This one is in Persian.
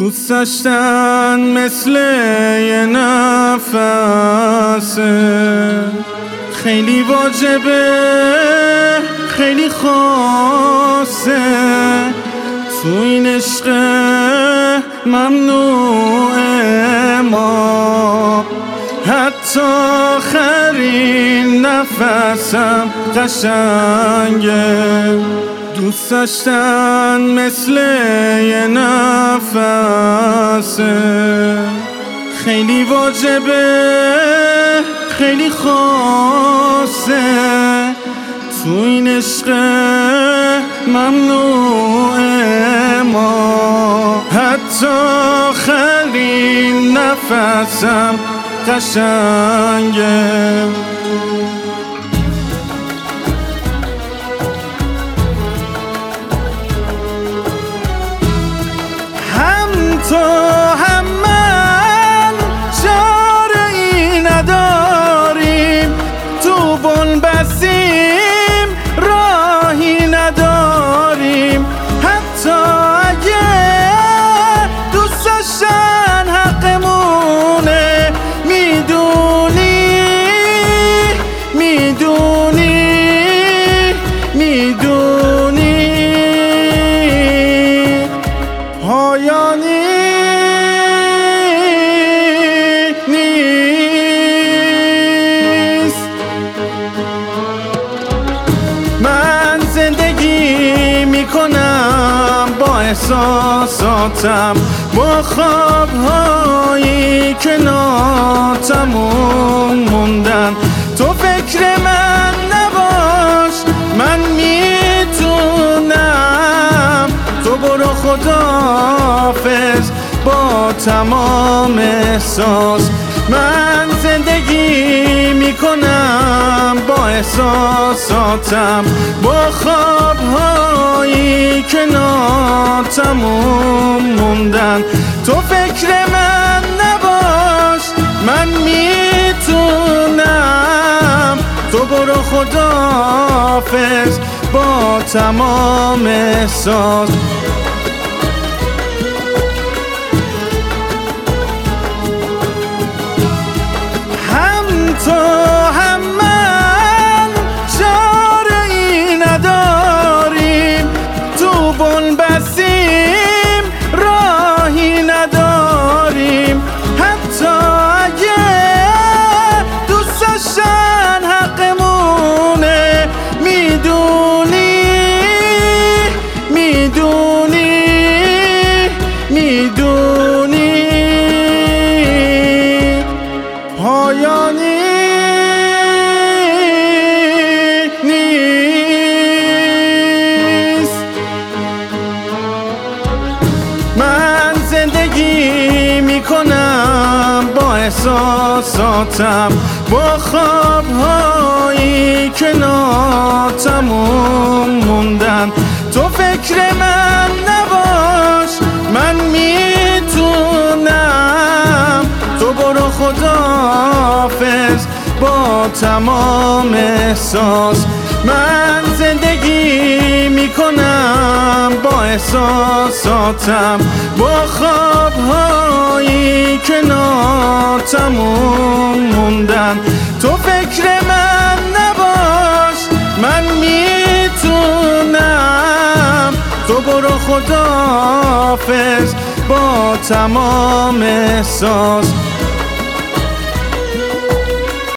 دوست داشتن مثل یه نفسه، خیلی واجبه خیلی خاصه، تو این عشق ممنوعه ما حتی آخرین نفسم قشنگه. دوست داشتن مثل یه نفسه، خیلی واجبه خیلی خاصه، تو این عشق ممنوعه ما حتی آخرین نفسم قشنگه. هم تو هم من چاره‌ای نداریم، تو بن‌بستیم راهی نداریم، حتی اگه دوست داشتن حقمونه. میدونی پایانی نیست. من زندگی میکنم با احساساتم، با خوابهایی که ناتموم موندن. تو فکر من نباش، من میتونم. تو برو خداحافظ با تمام احساس. من زندگی میکنم با احساساتم، با خوابهایی که ناتموم موندن. تو فکر من نباش، من میتونم. تو برو خداحافظ با تمام احساس. هم تو هم من چاره‌ای نداریم، تو بن‌بستیم راهی نداریم، حتی اگه دوست داشتن حقمونه. میدونی پایانی نیست. من زندگی میکنم با احساساتم، با خوابهایی که ناتموم موندن. تو فکر من نباش، من میتونم. تو برو خداحافظ با تمام احساس. من زندگی میکنم با احساساتم، با خوابهایی که ناتموم موندن. تو فکر من نباش، من میتونم. تو برو خداحافظ با تمام احساس.